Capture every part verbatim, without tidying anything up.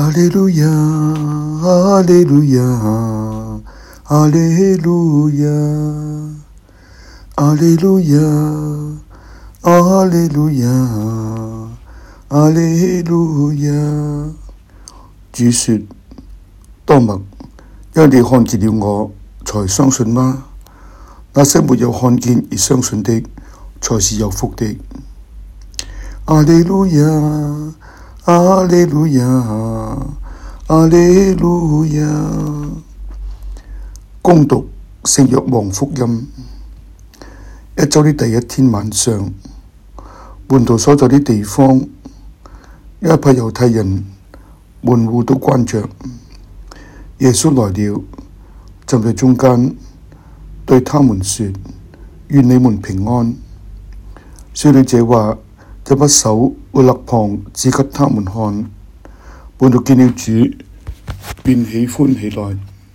阿利路亞，阿利路亞，阿利路亞，阿利路亞，阿利路亞，阿利路亞。主說：多默，因你看見了我，才相信嗎？那些沒有看見而相信的，才是有福的。阿利路亞，阿利路亞，阿利路亞。恭讀聖若望福音。一周的第一天晚上，門徒所在的地方，一派猶太人門戶都關着。耶穌來了，站在中間，對他們說：願你們平安。說了這話，就把手和肋旁指給他們看。門徒見了主，便喜歡起來。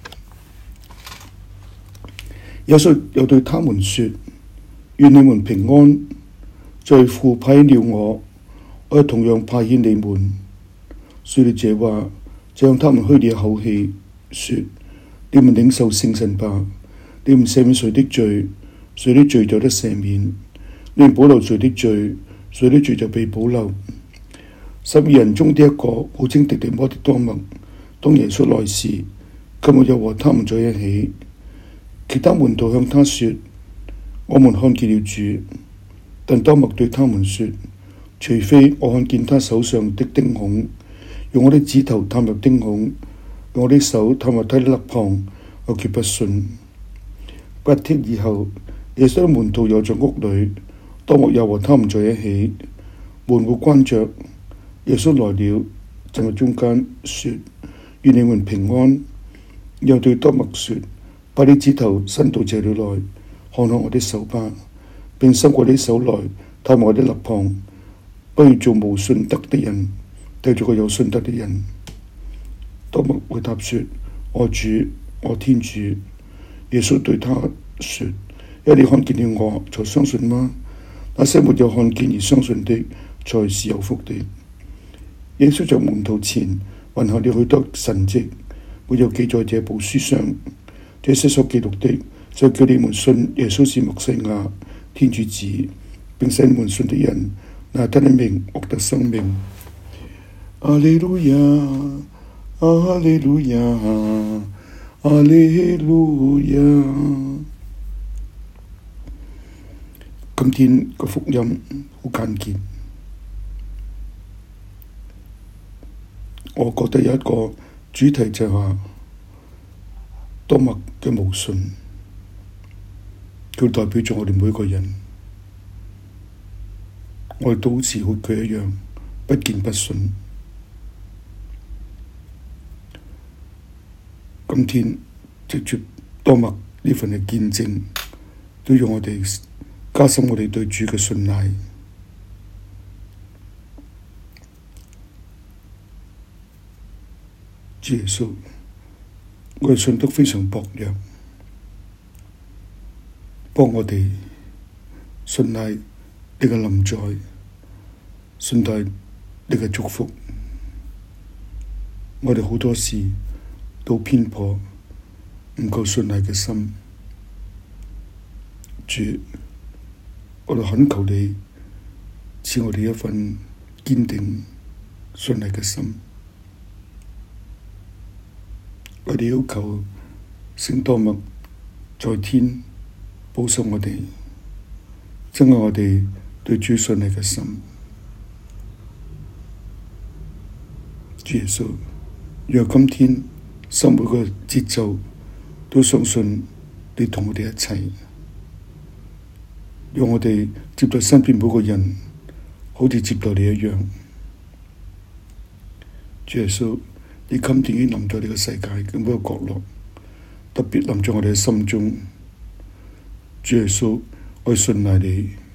耶穌又對他們說：願你們平安。在父派遣了我，我同樣派遣你們。說了這話，就向他們噓了一口氣，說：你們領受聖神吧。你們赦免誰的罪，誰的罪就得赦免；你們保留誰的罪，誰的罪就被保留。十二人中的一個，號稱狄狄摩的多默，當耶穌來時，卻沒有和他們在一起。其他門徒向他說：我們看見了主。但多默對他們說：除非我看見他手上的釘孔，用我的指頭探入釘孔，用我的手探入他的肋旁，我決不信。八天以後，耶穌的門徒又在屋裏，多默又和他們在一起，門戶關着。耶穌來了，站在中間，說：願你們平安。又對多默說：把你指頭伸到這裏來，看看我的手吧，並伸過你手來，探我的肋旁。不要做無信德的人，對住個有信德的人。多默回答說：我主，我天主。耶穌對他說：因你看見了我，才相信嗎？那些沒有看見而相信的，才是有福的。耶穌在門徒前還行了許多神蹟，沒有記在這部書上。這些所記錄的，就叫你們信耶穌是默西亞，天主子，並使你們信的人拿他的名獲得生命。阿利路亞，阿利路亞，阿利路亞。今天個福音好簡潔，我覺得有一個主題就係話多默嘅無信，佢代表咗我哋每個人，我哋都好似好佢一樣不見不信。今天藉住多默呢份嘅見證，都讓我哋加深我哋對主嘅信賴。主耶穌，我哋信德非常薄弱，幫我哋信賴你嘅臨在，信賴你嘅祝福。我哋好多時都偏頗，唔夠信賴嘅心。主，我哋懇求你賜我哋一份堅定信賴嘅心。我哋要求聖多默在天保守我哋，增加我哋對主信賴嘅心。主耶穌，讓今天生活嘅節奏都相信你同我哋一齊，讓我哋接待身邊每個人，好似接待你一樣。主耶穌，你今天已經臨在呢個世界嘅每個角落，特別臨在我哋嘅心中。主耶穌，我信賴你。